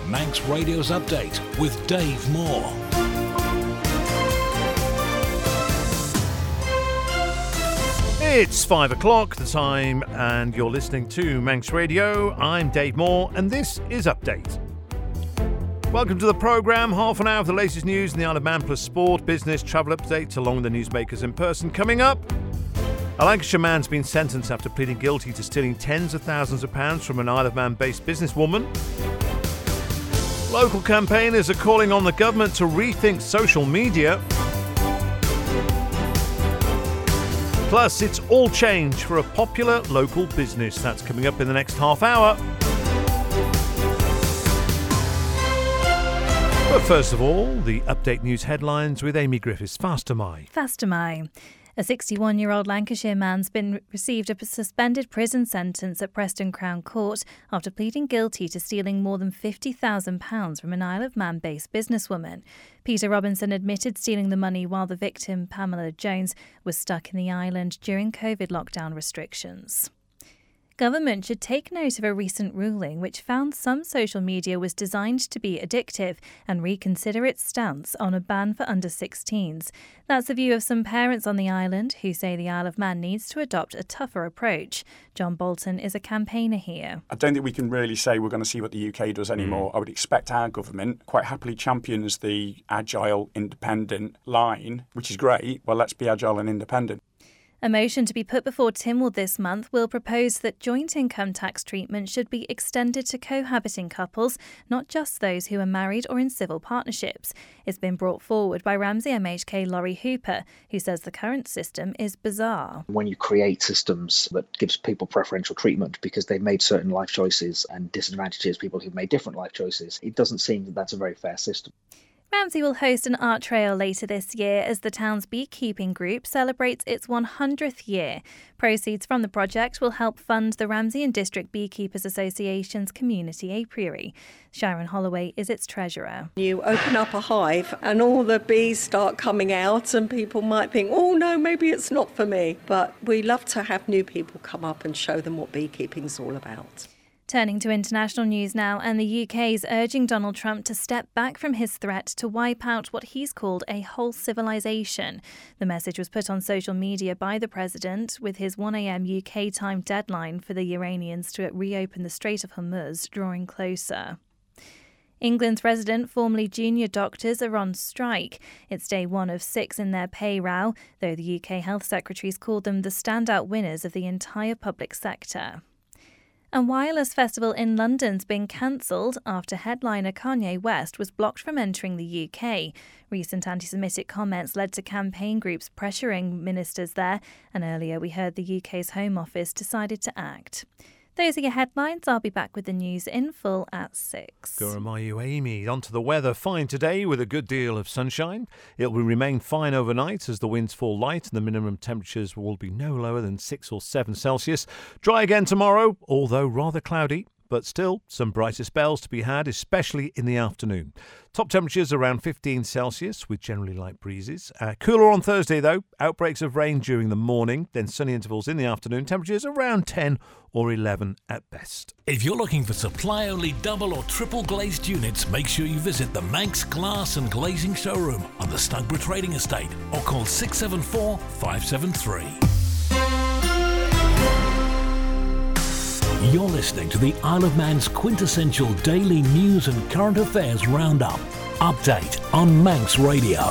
Manx Radio's Update with Dave Moore. It's 5 o'clock, the time, and you're listening to Manx Radio. I'm Dave Moore, and this is Update. Welcome to the programme. Half an hour of the latest news in the Isle of Man, plus sport, business, travel updates, along with the newsmakers in person. Coming up, a Lancashire man's been sentenced after pleading guilty to stealing tens of thousands of pounds from an Isle of Man-based businesswoman. Local campaigners are calling on the government to rethink social media. Plus, it's all change for a popular local business. That's coming up in the next half hour. But first of all, the Update News headlines with Amy Griffiths. Faster my. A 61-year-old Lancashire man's received a suspended prison sentence at Preston Crown Court after pleading guilty to stealing more than £50,000 from an Isle of Man-based businesswoman. Peter Robinson admitted stealing the money while the victim, Pamela Jones, was stuck in the island during COVID lockdown restrictions. Government should take note of a recent ruling which found some social media was designed to be addictive and reconsider its stance on a ban for under-16s. That's the view of some parents on the island who say the Isle of Man needs to adopt a tougher approach. John Bolton is a campaigner here. I don't think we can really say we're going to see what the UK does anymore. I would expect our government quite happily champions the agile, independent line, which is great. Well, let's be agile and independent. A motion to be put before Tynwald this month will propose that joint income tax treatment should be extended to cohabiting couples, not just those who are married or in civil partnerships. It's been brought forward by Ramsey MHK Laurie Hooper, who says the current system is bizarre. When you create systems that gives people preferential treatment because they've made certain life choices and disadvantages people who've made different life choices, it doesn't seem that that's a very fair system. Ramsey will host an art trail later this year as the town's beekeeping group celebrates its 100th year. Proceeds from the project will help fund the Ramsey and District Beekeepers Association's community apiary. Sharon Holloway is its treasurer. You open up a hive and all the bees start coming out and people might think, oh no, maybe it's not for me. But we love to have new people come up and show them what beekeeping's all about. Turning to international news now, and the UK is urging Donald Trump to step back from his threat to wipe out what he's called a whole civilization. The message was put on social media by the president with his 1 a.m. UK time deadline for the Iranians to reopen the Strait of Hormuz drawing closer. England's resident, formerly junior doctors, are on strike. It's day 1 of 6 in their pay row, though the UK Health Secretary's called them the standout winners of the entire public sector. And Wireless Festival in London's been cancelled after headliner Kanye West was blocked from entering the UK. Recent anti-Semitic comments led to campaign groups pressuring ministers there, and earlier we heard the UK's Home Office decided to act. Those are your headlines. I'll be back with the news in full at 6. Guramayu Amy. On to the weather. Fine today with a good deal of sunshine. It will remain fine overnight as the winds fall light and the minimum temperatures will be no lower than 6 or 7 Celsius. Dry again tomorrow, although rather cloudy. But still, some brighter spells to be had, especially in the afternoon. Top temperatures around 15 Celsius with generally light breezes. Cooler on Thursday, though. Outbreaks of rain during the morning, then sunny intervals in the afternoon. Temperatures around 10 or 11 at best. If you're looking for supply-only double or triple glazed units, make sure you visit the Manx Glass and Glazing Showroom on the Snugborough Trading Estate or call 674 573. You're listening to the Isle of Man's quintessential daily news and current affairs roundup. Update on Manx Radio.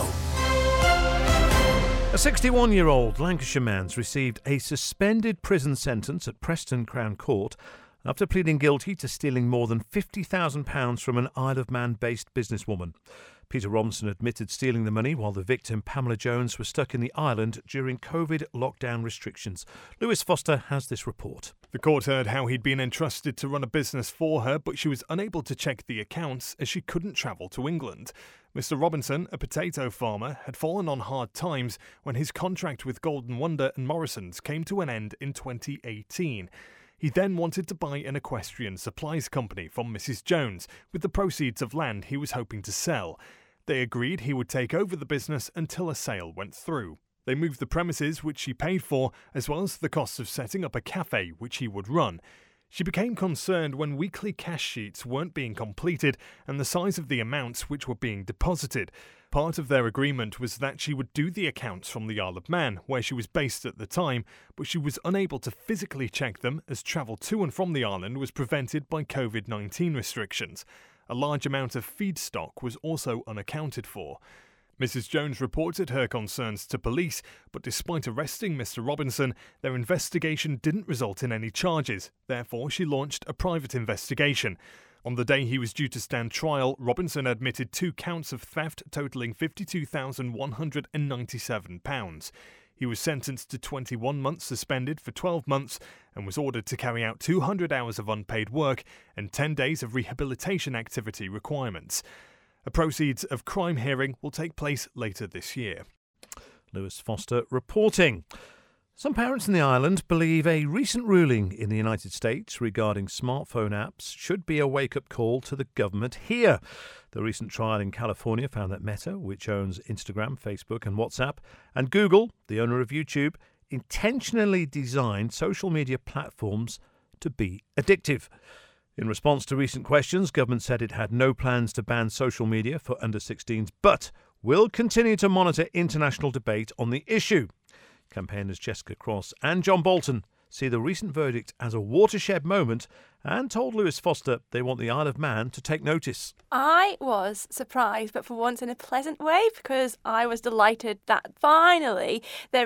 A 61-year-old Lancashire man's received a suspended prison sentence at Preston Crown Court after pleading guilty to stealing more than £50,000 from an Isle of Man-based businesswoman. Peter Robinson admitted stealing the money while the victim, Pamela Jones, was stuck in the island during COVID lockdown restrictions. Lewis Foster has this report. The court heard how he'd been entrusted to run a business for her, but she was unable to check the accounts as she couldn't travel to England. Mr. Robinson, a potato farmer, had fallen on hard times when his contract with Golden Wonder and Morrison's came to an end in 2018. He then wanted to buy an equestrian supplies company from Mrs. Jones with the proceeds of land he was hoping to sell. They agreed he would take over the business until a sale went through. They moved the premises which she paid for, as well as the costs of setting up a cafe which he would run. She became concerned when weekly cash sheets weren't being completed and the size of the amounts which were being deposited. Part of their agreement was that she would do the accounts from the Isle of Man, where she was based at the time, but she was unable to physically check them as travel to and from the island was prevented by COVID-19 restrictions. A large amount of feedstock was also unaccounted for. Mrs. Jones reported her concerns to police, but despite arresting Mr. Robinson, their investigation didn't result in any charges. Therefore, she launched a private investigation. On the day he was due to stand trial, Robinson admitted 2 counts of theft totalling £52,197. He was sentenced to 21 months suspended for 12 months and was ordered to carry out 200 hours of unpaid work and 10 days of rehabilitation activity requirements. A proceeds of crime hearing will take place later this year. Lewis Foster reporting. Some parents in the island believe a recent ruling in the United States regarding smartphone apps should be a wake-up call to the government here. The recent trial in California found that Meta, which owns Instagram, Facebook and WhatsApp, and Google, the owner of YouTube, intentionally designed social media platforms to be addictive. In response to recent questions, government said it had no plans to ban social media for under-16s, but will continue to monitor international debate on the issue. Campaigners Jessica Cross and John Bolton see the recent verdict as a watershed moment and told Lewis Foster they want the Isle of Man to take notice. I was surprised, but for once in a pleasant way, because I was delighted that finally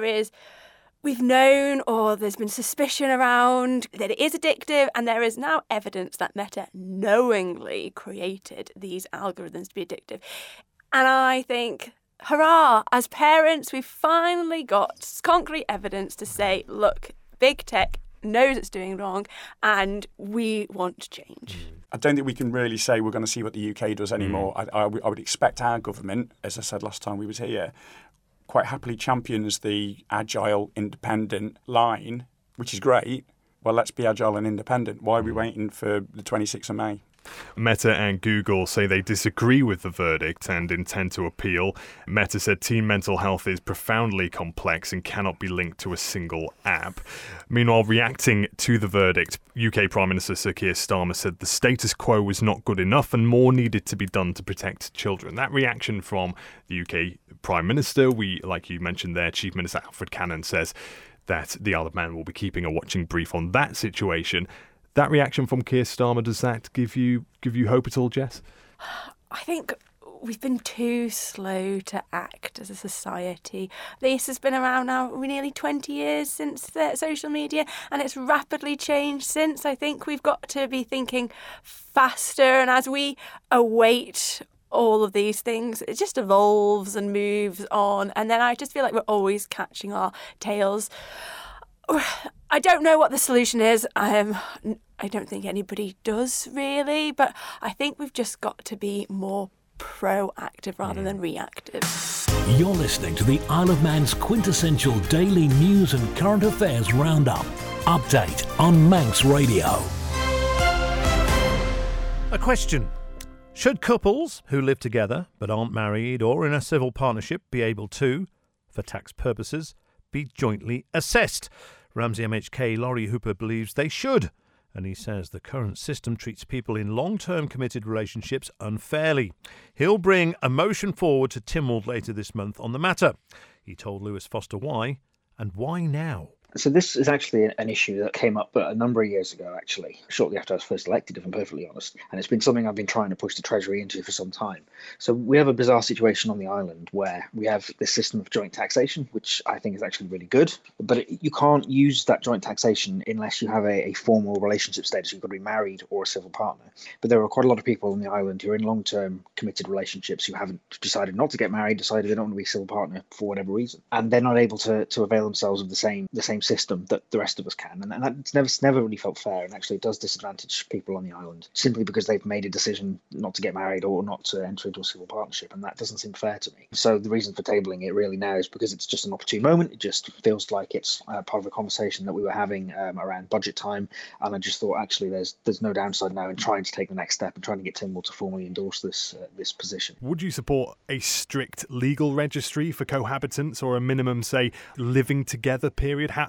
we've known, or there's been suspicion around, that it is addictive, and there is now evidence that Meta knowingly created these algorithms to be addictive. And I think, hurrah, as parents, we've finally got concrete evidence to say, look, big tech knows it's doing wrong, and we want change. I don't think we can really say we're going to see what the UK does anymore. I would expect our government, as I said last time we was here, quite happily champions the agile, independent line, which is great. Well, let's be agile and independent. Why are we waiting for the 26th of May? Meta and Google say they disagree with the verdict and intend to appeal. Meta said teen mental health is profoundly complex and cannot be linked to a single app. Meanwhile, reacting to the verdict, UK Prime Minister Sir Keir Starmer said the status quo was not good enough and more needed to be done to protect children. That reaction from the UK Prime Minister, like you mentioned there, Chief Minister Alfred Cannon says that the Isle of Man will be keeping a watching brief on that situation. That reaction from Keir Starmer, does that give you hope at all, Jess? I think we've been too slow to act as a society. This has been around now nearly 20 years since social media, and it's rapidly changed since. I think we've got to be thinking faster, and as we await all of these things, it just evolves and moves on, and then I just feel like we're always catching our tails. I don't know what the solution is. I don't think anybody does really, but I think we've just got to be more proactive rather than reactive. You're listening to the Isle of Man's quintessential daily news and current affairs roundup. Update on Manx Radio. A question. Should couples who live together but aren't married or in a civil partnership be able to, for tax purposes, be jointly assessed? Ramsey MHK Laurie Hooper believes they should, and he says the current system treats people in long-term committed relationships unfairly. He'll bring a motion forward to Tynwald later this month on the matter. He told Lewis Foster why, and why now. So this is actually an issue that came up a number of years ago, actually, shortly after I was first elected, if I'm perfectly honest. And it's been something I've been trying to push the Treasury into for some time. So we have a bizarre situation on the island where we have this system of joint taxation, which I think is actually really good. But you can't use that joint taxation unless you have a formal relationship status. You've got to be married or a civil partner. But there are quite a lot of people on the island who are in long-term committed relationships who haven't decided not to get married, decided they don't want to be a civil partner for whatever reason. And they're not able to avail themselves of the same system that the rest of us can, and that's never really felt fair, and actually it does disadvantage people on the island simply because they've made a decision not to get married or not to enter into a civil partnership, and that doesn't seem fair to me. So the reason for tabling it really now is because it's just an opportune moment. It just feels like it's part of a conversation that we were having around budget time, and I just thought actually there's no downside now in trying to take the next step and trying to get Tynwald to formally endorse this position. Would you support a strict legal registry for cohabitants or a minimum, say, living together period? How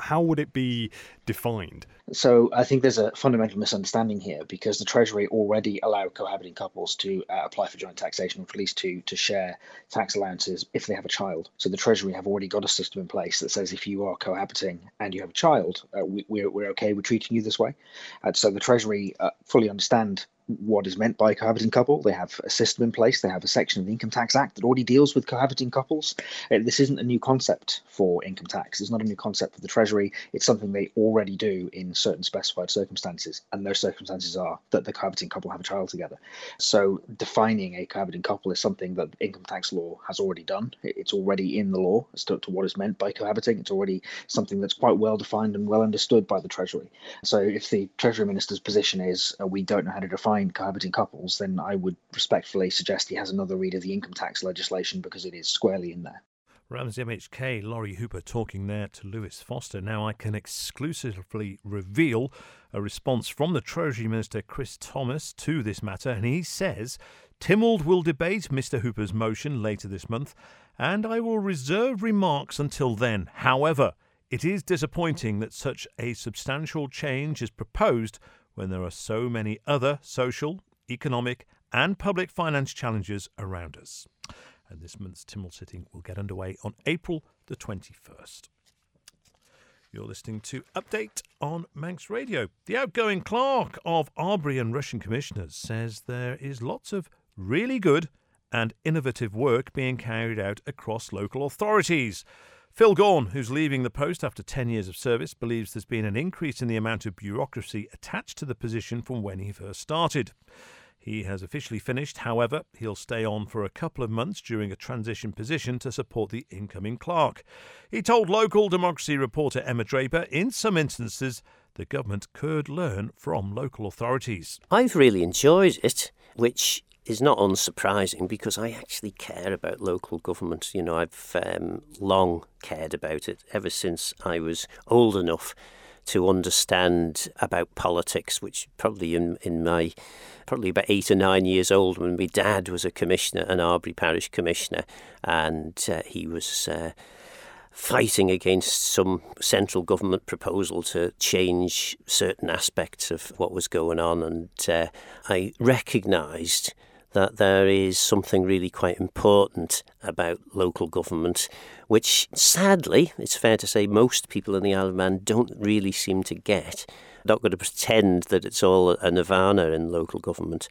How would it be defined? So I think there's a fundamental misunderstanding here, because the Treasury already allow cohabiting couples to apply for joint taxation, or at least to share tax allowances if they have a child. So the Treasury have already got a system in place that says if you are cohabiting and you have a child, we're okay with treating you this way. So the Treasury fully understand what is meant by cohabiting couple. They have a system in place. They have a section of the Income Tax Act that already deals with cohabiting couples. This isn't a new concept for income tax. It's not a new concept for the Treasury. It's something they already do in certain specified circumstances, and those circumstances are that the cohabiting couple have a child together. So defining a cohabiting couple is something that income tax law has already done. It's already in the law as to what is meant by cohabiting. It's already something that's quite well defined and well understood by the Treasury. So if the Treasury Minister's position is we don't know how to define cohabiting couples, then I would respectfully suggest he has another read of the income tax legislation, because it is squarely in there. Ramsey MHK, Laurie Hooper talking there to Lewis Foster. Now I can exclusively reveal a response from the Treasury Minister Chris Thomas to this matter, and he says Tynwald will debate Mr Hooper's motion later this month, and I will reserve remarks until then. However, it is disappointing that such a substantial change is proposed when there are so many other social, economic and public finance challenges around us. And this month's Tynwald sitting will get underway on April the 21st. You're listening to Update on Manx Radio. The outgoing clerk of Arbury and Rushen Commissioners says there is lots of really good and innovative work being carried out across local authorities. Phil Gaughan, who's leaving the post after 10 years of service, believes there's been an increase in the amount of bureaucracy attached to the position from when he first started. He has officially finished. However, he'll stay on for a couple of months during a transition position to support the incoming clerk. He told local democracy reporter Emma Draper, in some instances, the government could learn from local authorities. I've really enjoyed it, which is not unsurprising because I actually care about local government. You know, I've long cared about it ever since I was old enough to understand about politics, which probably probably about 8 or 9 years old when my dad was a commissioner, an Arbury Parish Commissioner, and he was fighting against some central government proposal to change certain aspects of what was going on, and I recognised that there is something really quite important about local government, which sadly, it's fair to say, most people in the Isle of Man don't really seem to get. I'm not going to pretend that it's all a nirvana in local government.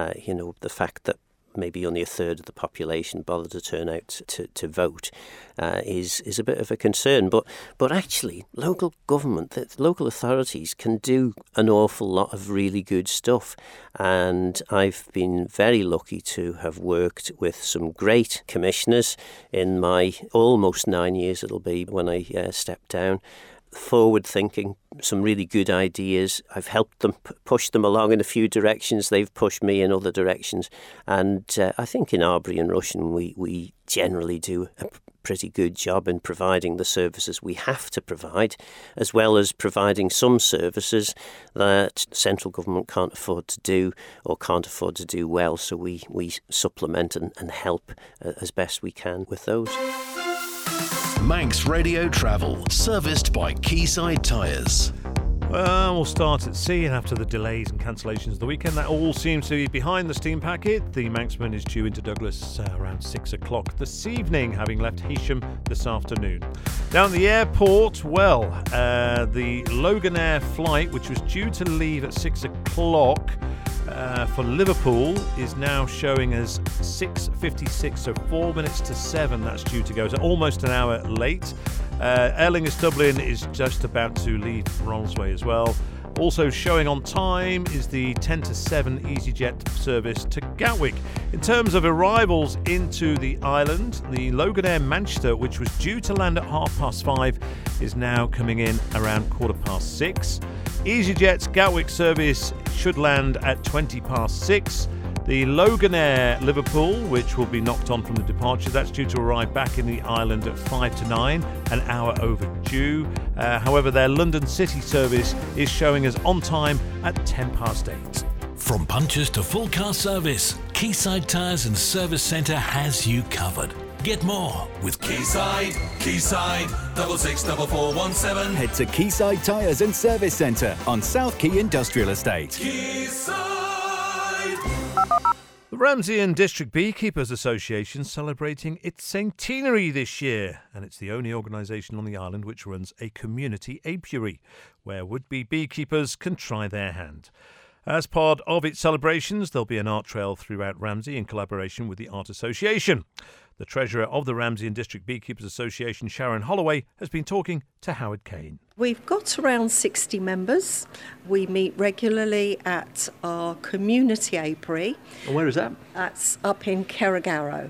The fact that maybe only a third of the population bother to turn out to vote is a bit of a concern. But actually, local government, the local authorities can do an awful lot of really good stuff. And I've been very lucky to have worked with some great commissioners in my almost 9 years it'll be when I step down. Forward thinking, some really good ideas. I've helped them push them along in a few directions. They've pushed me in other directions. And I think in Arbury and Rushen we generally do a pretty good job in providing the services we have to provide, as well as providing some services that central government can't afford to do or can't afford to do well. So we supplement and help as best we can with those. Manx Radio Travel, serviced by Quayside Tyres. Well, we'll start at sea, and after the delays and cancellations of the weekend, that all seems to be behind the steam packet. The Manxman is due into Douglas around 6 o'clock this evening, having left Heysham this afternoon. Down at the airport, the Loganair flight, which was due to leave at 6 o'clock for Liverpool, is now showing as 6:56, so 4 minutes to 7 that's due to go, so almost an hour late. Aer Lingus Dublin is just about to leave Ronaldsway as well. Also showing on time is the 10 to 7 EasyJet service to Gatwick. In terms of arrivals into the island, the Loganair Manchester, which was due to land at 5:30, is now coming in around 6:15. EasyJet's Gatwick service should land at 6:20. The Loganair Liverpool, which will be knocked on from the departure, that's due to arrive back in the island at 5 to 9, an hour overdue. However, their London City service is showing us on time at 8:10. From punches to full car service, Quayside Tyres and Service Centre has you covered. Get more with Quayside 664417. Head to Quayside Tyres and Service Centre on South Quay Industrial Estate. Quayside. The Ramsey and District Beekeepers Association celebrating its centenary this year, and it's the only organisation on the island which runs a community apiary, where would-be beekeepers can try their hand. As part of its celebrations, there'll be an art trail throughout Ramsey in collaboration with the Art Association. The treasurer of the Ramsey and District Beekeepers Association, Sharon Holloway, has been talking to Howard Kane. We've got around 60 members. We meet regularly at our community apiary. And where is that? That's up in Kerrigaro.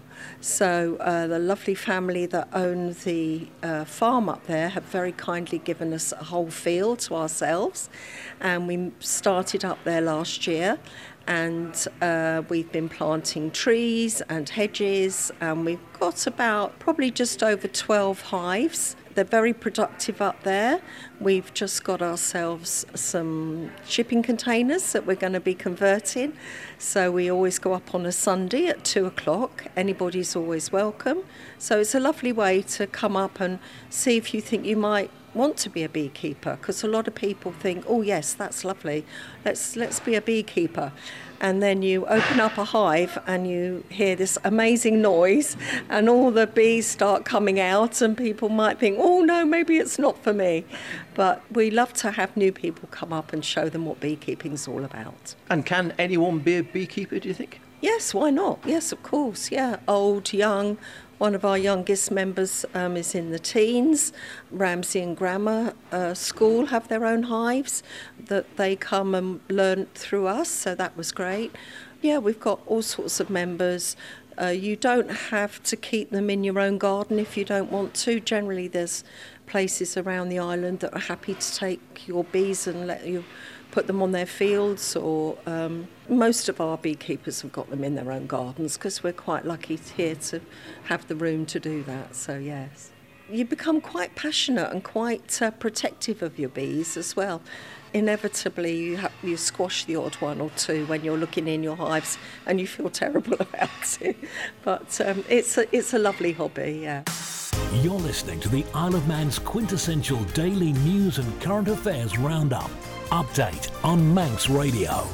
So the lovely family that own the farm up there have very kindly given us a whole field to ourselves. And we started up there last year. And we've been planting trees and hedges, and we've got about probably just over 12 hives. They're very productive up there. We've just got ourselves some shipping containers that we're going to be converting. So we always go up on a Sunday at 2:00. Anybody's always welcome. So it's a lovely way to come up and see if you think you might want to be a beekeeper, because a lot of people think, oh yes, that's lovely, let's be a beekeeper, and then you open up a hive and you hear this amazing noise and all the bees start coming out and people might think, oh no, maybe it's not for me. But we love to have new people come up and show them what beekeeping's all about. And can anyone be a beekeeper, do you think? Yes, why not? Yes, of course, yeah. Old, young. One of our youngest members is in the teens. Ramsey and Grammar School have their own hives that they come and learn through us, so that was great. Yeah, we've got all sorts of members. You don't have to keep them in your own garden if you don't want to. Generally, there's places around the island that are happy to take your bees and let you put them on their fields, or most of our beekeepers have got them in their own gardens because we're quite lucky here to have the room to do that, so yes. You become quite passionate and quite protective of your bees as well. Inevitably you squash the odd one or two when you're looking in your hives and you feel terrible about it, but it's a lovely hobby, yeah. You're listening to the Isle of Man's quintessential daily news and current affairs roundup. Update on Manx Radio.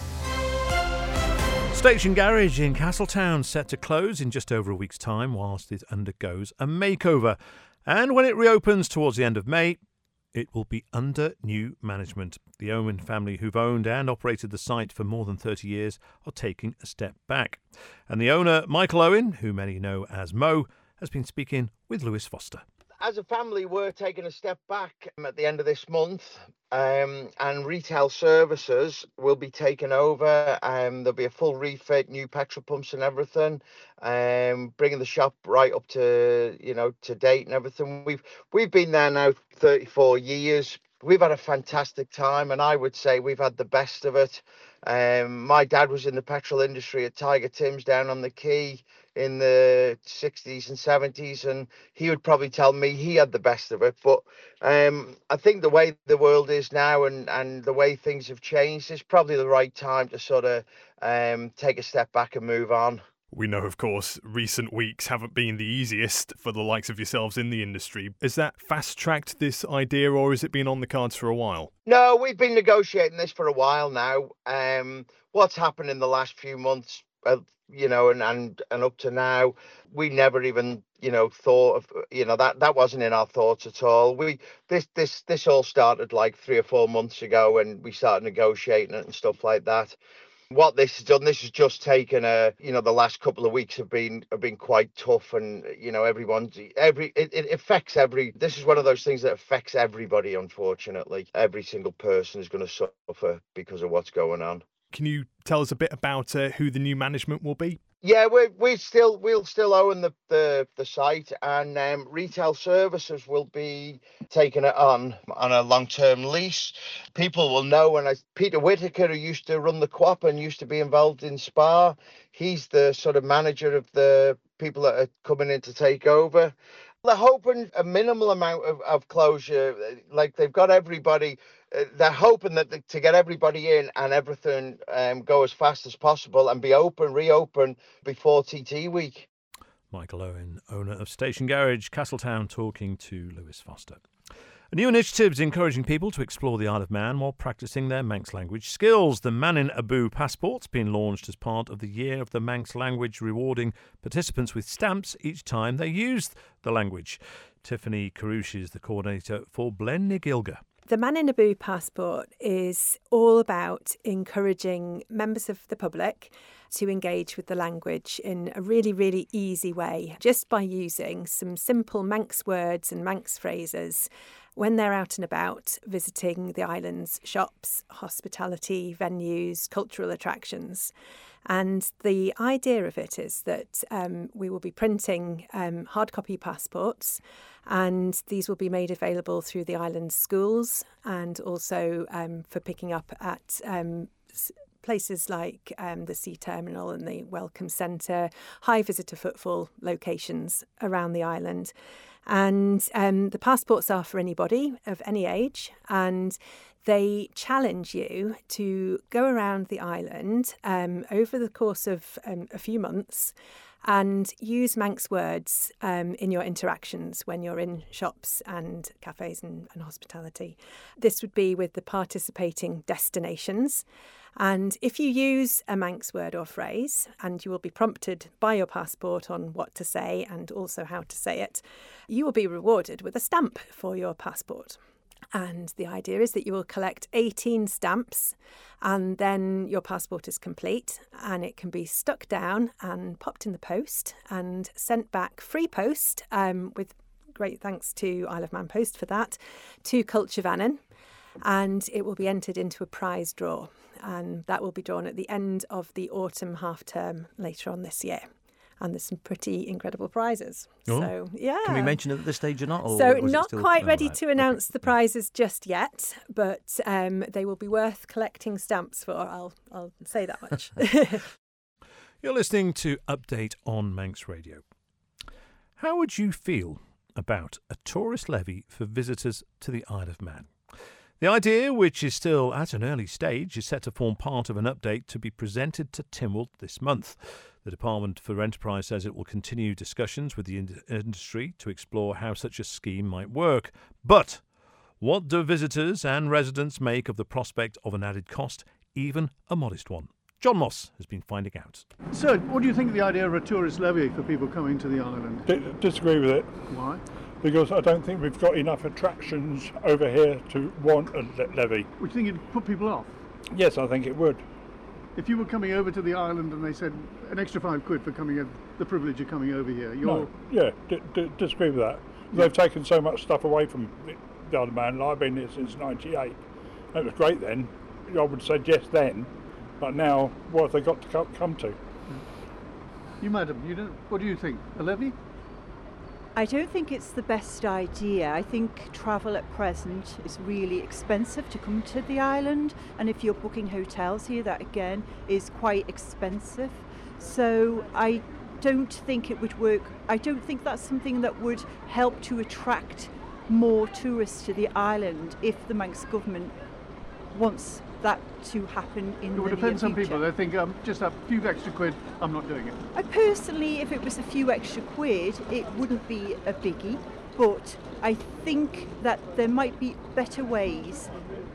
Station Garage in Castletown set to close in just over a week's time whilst it undergoes a makeover. And when it reopens towards the end of May, it will be under new management. The Owen family, who've owned and operated the site for more than 30 years, are taking a step back. And the owner, Michael Owen, who many know as Mo, has been speaking with Lewis Foster. As a family, we're taking a step back at the end of this month, and retail services will be taken over. There'll be a full refit, new petrol pumps and everything, bringing the shop right up to to date and everything. We've been there now 34 years. We've had a fantastic time, and I would say we've had the best of it. My dad was in the petrol industry at Tiger Tim's down on the quay in the 60s and 70s, and he would probably tell me he had the best of it. But I think the way the world is now and the way things have changed, it's probably the right time to sort of take a step back and move on. We know, of course, recent weeks haven't been the easiest for the likes of yourselves in the industry. Has that fast-tracked this idea, or has it been on the cards for a while? No, we've been negotiating this for a while now. What's happened in the last few months, and up to now, we never even, thought of, that wasn't in our thoughts at all. This all started like 3 or 4 months ago, and we started negotiating it and stuff like that. What this has done, this has just taken the last couple of weeks have been quite tough, and it affects this is one of those things that affects everybody, unfortunately. Every single person is going to suffer because of what's going on. Can you tell us a bit about who the new management will be? Yeah, we'll still own the site, and retail services will be taking it on a long-term lease. People will know, and Peter Whitaker, who used to run the Co-op and used to be involved in Spa, he's the sort of manager of the people that are coming in to take over. They're hoping a minimal amount of closure, like they've got everybody. They're hoping that to get everybody in and everything go as fast as possible and reopen before TT week. Michael Owen, owner of Station Garage, Castletown, talking to Lewis Foster. A new initiative is encouraging people to explore the Isle of Man while practicing their Manx language skills. The Manin Abu passport's been launched as part of the Year of the Manx Language, rewarding participants with stamps each time they use the language. Tiffany Karouche is the coordinator for Blen Nigilga. The Manin Abu passport is all about encouraging members of the public to engage with the language in a really, really easy way, just by using some simple Manx words and Manx phrases when they're out and about visiting the island's shops, hospitality venues, cultural attractions. And the idea of it is that we will be printing hard copy passports, and these will be made available through the island's schools and also for picking up at places like the Sea Terminal and the Welcome Centre, high visitor footfall locations around the island. And the passports are for anybody of any age, and they challenge you to go around the island over the course of a few months and use Manx words in your interactions when you're in shops and cafes and hospitality. This would be with the participating destinations. And if you use a Manx word or phrase, and you will be prompted by your passport on what to say and also how to say it, you will be rewarded with a stamp for your passport. And the idea is that you will collect 18 stamps, and then your passport is complete, and it can be stuck down and popped in the post and sent back free post, with great thanks to Isle of Man Post for that, to Culturvannon, and it will be entered into a prize draw, and that will be drawn at the end of the autumn half term later on this year. And there's some pretty incredible prizes. Oh. So, yeah. Can we mention it at this stage or not? Or so was it not still... quite ready right. to announce the prizes just yet, but they will be worth collecting stamps for. I'll say that much. You're listening to Update on Manx Radio. How would you feel about a tourist levy for visitors to the Isle of Man? The idea, which is still at an early stage, is set to form part of an update to be presented to Tynwald this month. The Department for Enterprise says it will continue discussions with the industry to explore how such a scheme might work. But what do visitors and residents make of the prospect of an added cost, even a modest one? John Moss has been finding out. So, what do you think of the idea of a tourist levy for people coming to the island? Disagree with it. Why? Because I don't think we've got enough attractions over here to want a levy. Would you think it'd put people off? Yes, I think it would. If you were coming over to the island and they said an extra £5 for coming in, the privilege of coming over here, you're... No, yeah, disagree with that. Yeah. They've taken so much stuff away from the Isle of Man. I've been here since '98. It was great then. I would say yes then, but now what have they got to come to? You, madam, what do you think? A levy? I don't think it's the best idea. I think travel at present is really expensive to come to the island, and if you're booking hotels here, that again is quite expensive. So I don't think it would work. I don't think that's something that would help to attract more tourists to the island if the Manx government wants that to happen in the near future. It would depend on people. They think just a few extra quid, I'm not doing it. I personally, if it was a few extra quid, it wouldn't be a biggie. But I think that there might be better ways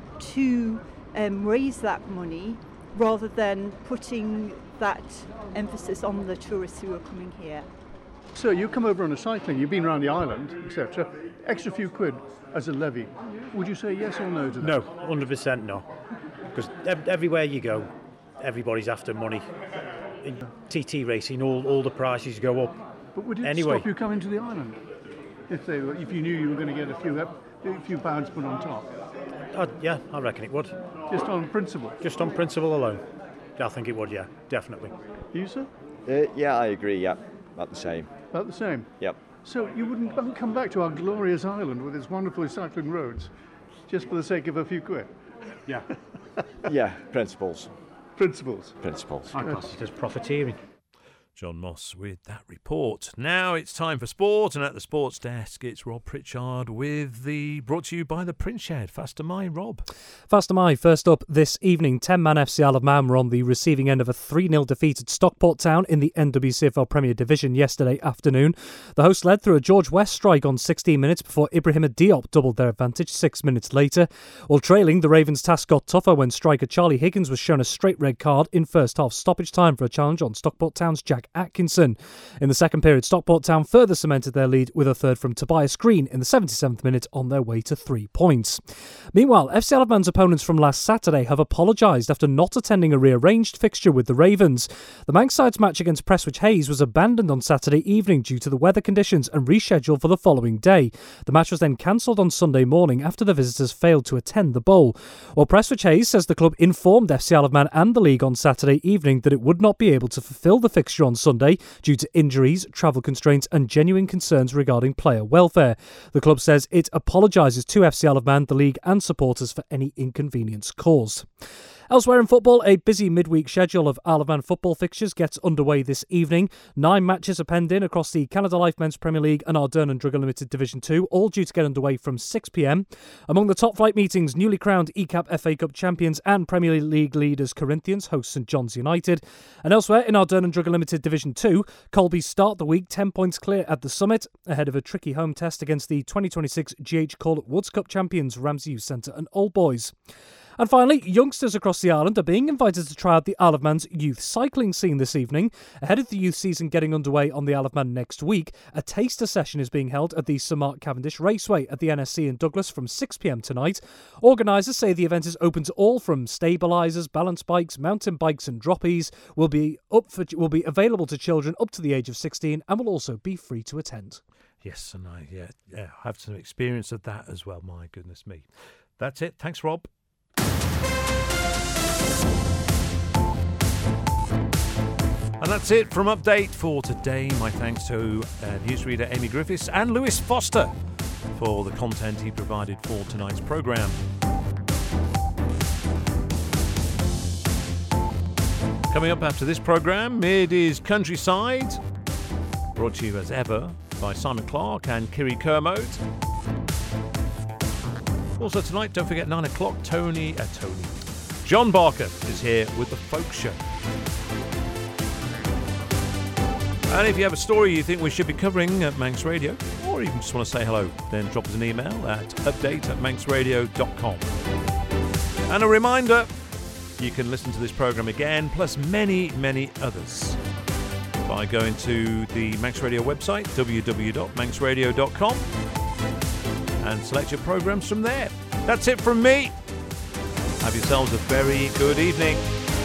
to raise that money rather than putting that emphasis on the tourists who are coming here. So you come over on a cycling, you've been around the island, etc. Extra few quid as a levy. Would you say yes or no to that? No, 100% no. Because everywhere you go, everybody's after money. In TT racing, all the prices go up. But would it anyway, stop you coming to the island if you knew you were going to get a few pounds put on top? Yeah, I reckon it would. Just on principle? Just on principle alone. I think it would, yeah, definitely. You, sir? Yeah, I agree, yeah. About the same. About the same? Yep. So you wouldn't come back to our glorious island with its wonderful cycling roads just for the sake of a few quid? Yeah. Yeah, principles. Principles. Principles. I class it as profiteering. John Moss with that report. Now it's time for sport, and at the sports desk, it's Rob Pritchard brought to you by the Print Shed. Faster My, Rob. Faster My, first up this evening, 10-man FC Isle of Man were on the receiving end of a 3-0 defeat at Stockport Town in the NWCFL Premier Division yesterday afternoon. The hosts led through a George West strike on 16 minutes before Ibrahima Diop doubled their advantage 6 minutes later. While trailing, the Ravens' task got tougher when striker Charlie Higgins was shown a straight red card in first half stoppage time for a challenge on Stockport Town's Jack Atkinson. In the second period, Stockport Town further cemented their lead with a third from Tobias Green in the 77th minute on their way to 3 points. Meanwhile, FC Isle of Man's opponents from last Saturday have apologised after not attending a rearranged fixture with the Ravens. The Manx side's match against Prestwich Hayes was abandoned on Saturday evening due to the weather conditions and rescheduled for the following day. The match was then cancelled on Sunday morning after the visitors failed to attend the bowl. Well, Prestwich Hayes says the club informed FC Isle of Man and the league on Saturday evening that it would not be able to fulfil the fixture on Sunday due to injuries, travel constraints and genuine concerns regarding player welfare. The club says it apologises to FC Isle of Man, the league and supporters for any inconvenience caused. Elsewhere in football, a busy midweek schedule of Isle of Man football fixtures gets underway this evening. 9 matches are penned in across the Canada Life Men's Premier League and Ardern and Drugger Limited Division 2, all due to get underway from 6 p.m. Among the top flight meetings, newly crowned ECAP FA Cup champions and Premier League leaders Corinthians host St John's United. And elsewhere in Ardern and Drugger Limited Division 2, Colby start the week 10 points clear at the Summit, ahead of a tricky home test against the 2026 GH Corlett Woods Cup champions Ramsey Youth Centre and Old Boys. And finally, youngsters across the island are being invited to try out the Isle of Man's youth cycling scene this evening. Ahead of the youth season getting underway on the Isle of Man next week, a taster session is being held at the Sir Mark Cavendish Raceway at the NSC in Douglas from 6 p.m. tonight. Organisers say the event is open to all, from stabilisers, balance bikes, mountain bikes and droppies. Will be available to children up to the age of 16 and will also be free to attend. Yes, and I have some experience of that as well. My goodness me. That's it. Thanks, Rob. And that's it from Update for today. My thanks to newsreader Amy Griffiths and Lewis Foster for the content he provided for tonight's programme. Coming up after this programme, it is Countryside, brought to you as ever by Simon Clark and Kiri Kermode. Also tonight, don't forget 9 o'clock, John Barker is here with The Folk Show. And if you have a story you think we should be covering at Manx Radio, or even just want to say hello, then drop us an email at update@manxradio.com. And a reminder, you can listen to this programme again, plus many, many others, by going to the Manx Radio website, www.manxradio.com, and select your programmes from there. That's it from me. Have yourselves a very good evening.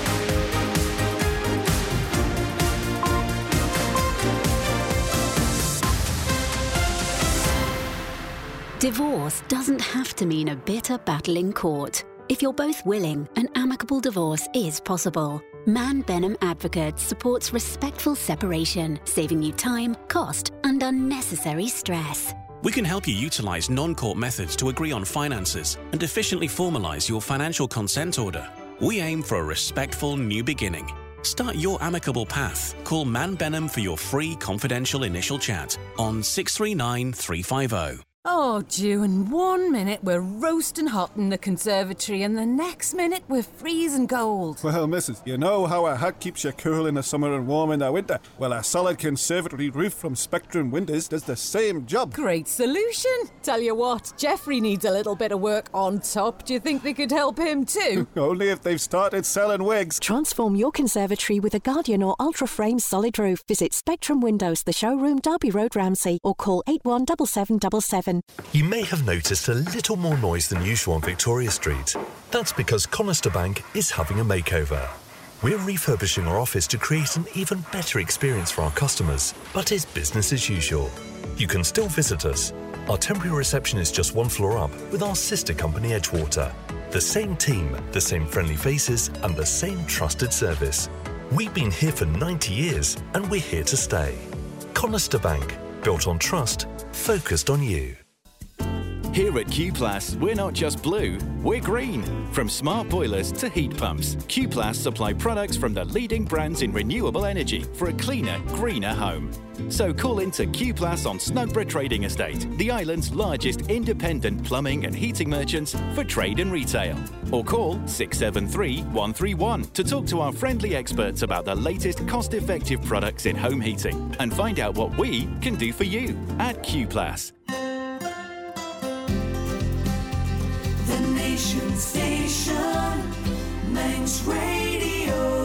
Divorce doesn't have to mean a bitter battle in court. If you're both willing, an amicable divorce is possible. Man Benham Advocates supports respectful separation, saving you time, cost, and unnecessary stress. We can help you utilise non-court methods to agree on finances and efficiently formalise your financial consent order. We aim for a respectful new beginning. Start your amicable path. Call Man Benham for your free confidential initial chat on 639 350. Oh, June, 1 minute we're roasting hot in the conservatory and the next minute we're freezing cold. Well, missus, you know how a hut keeps you cool in the summer and warm in the winter? Well, a solid conservatory roof from Spectrum Windows does the same job. Great solution. Tell you what, Jeffrey needs a little bit of work on top. Do you think they could help him too? Only if they've started selling wigs. Transform your conservatory with a Guardian or Ultra Frame solid roof. Visit Spectrum Windows, the showroom, Derby Road, Ramsey, or call 817777. You may have noticed a little more noise than usual on Victoria Street. That's because Conister Bank is having a makeover. We're refurbishing our office to create an even better experience for our customers, but it's business as usual. You can still visit us. Our temporary reception is just 1 floor up with our sister company Edgewater. The same team, the same friendly faces, and the same trusted service. We've been here for 90 years, and we're here to stay. Conister Bank, built on trust, focused on you. Here at Q-Plus, we're not just blue, we're green. From smart boilers to heat pumps, Q-Plus supply products from the leading brands in renewable energy for a cleaner, greener home. So call into Q-Plus on Snugborough Trading Estate, the island's largest independent plumbing and heating merchants for trade and retail. Or call 673 131 to talk to our friendly experts about the latest cost-effective products in home heating and find out what we can do for you at Q-Plus. The Nation Station, Manx Radio.